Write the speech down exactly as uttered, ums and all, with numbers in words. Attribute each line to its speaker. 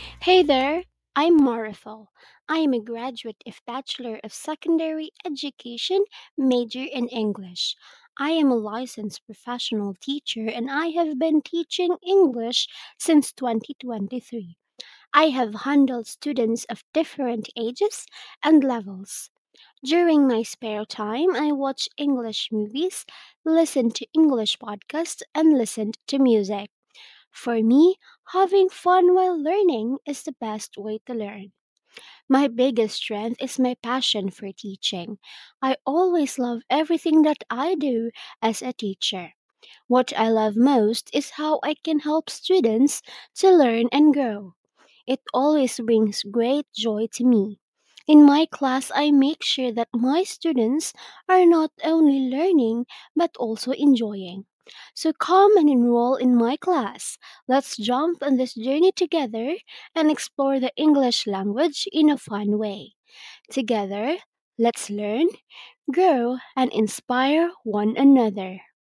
Speaker 1: Hey there, I'm Marithol. I am a graduate of Bachelor of Secondary Education, major in English. I am a licensed professional teacher and I have been teaching English since twenty twenty-three. I have handled students of different ages and levels. During my spare time, I watch English movies, listen to English podcasts, and listen to music. For me, having fun while learning is the best way to learn. My biggest strength is my passion for teaching. I always love everything that I do as a teacher. What I love most is how I can help students to learn and grow. It always brings great joy to me. In my class, I make sure that my students are not only learning but also enjoying. So come and enroll in my class. Let's jump on this journey together and explore the English language in a fun way. Together, let's learn, grow, and inspire one another.